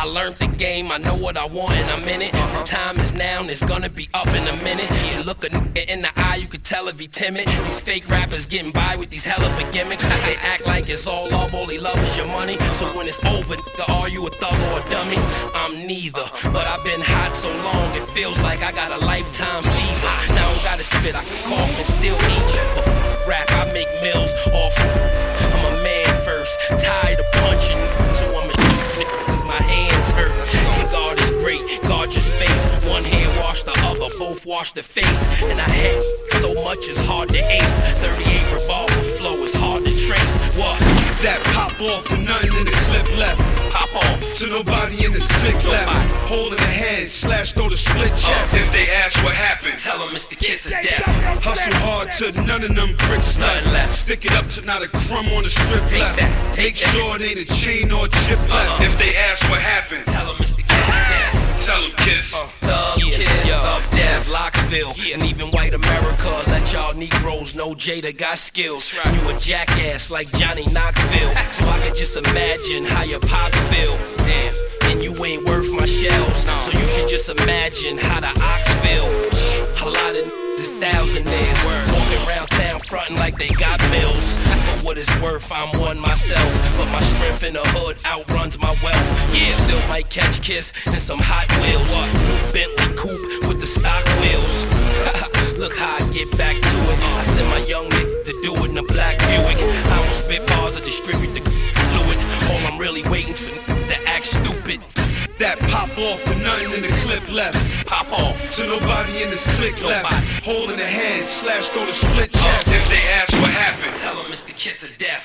I learned the game, I know what I want and I'm in it. The time is now and it's gonna be up in a minute. You look a nigga in the eye, you can tell if he timid. These fake rappers getting by with these hell of a gimmicks. They act like it's all love, all they love is your money. So when it's over, nigga, are you a thug or a dummy? I'm neither, but I've been hot so long, it feels like I got a lifetime fever. Now I don't gotta spit, I can cough and still eat you. But rap, I make meals off. I'm a man first, tired of punching, so I'm a cause my hands hurt. And God is great, guard your space. One hand wash the other, both wash the face. And I had so much it's hard to ace. 38 revolver flow is hard to trace. What? That pop off and nothing in the clip left. Pop off. To nobody in this clique left. Hole in the head, slash through the split chest. If they ask what happened, Tell them it's the kiss of death. hustle hard till none of them bricks left. Stick it up to not a crumb on the strip left. Make sure it ain't a chain or a chip left. If they ask what happened, Tell them it's the kiss of death. tell them kiss. Thug kiss of death. Locksville, and even white America. Let y'all Negroes know Jada got skills. You a jackass like Johnny Knoxville. So I could just imagine how your pops feel. Damn. And you ain't worth my shells. So you should just imagine how the ox feel. A lot of is thousandaires walking around town frontin' like they got bills. For what it's worth, I'm one myself, but my strength in the hood outruns my wealth. Yeah, still might catch Kiss in some Hot Wheels. New Bentley coupe with the stock wheels. Look how I get back to it. I send my young nigga to do it in a black Buick. I don't spit bars or distribute the fluid. All I'm really waiting's for to act stupid. That pop off to nothing in the clip left. Pop off. To nobody in this clique left. Hole in the head, slash through the split chest. If they ask what happened, Tell them it's the kiss of death.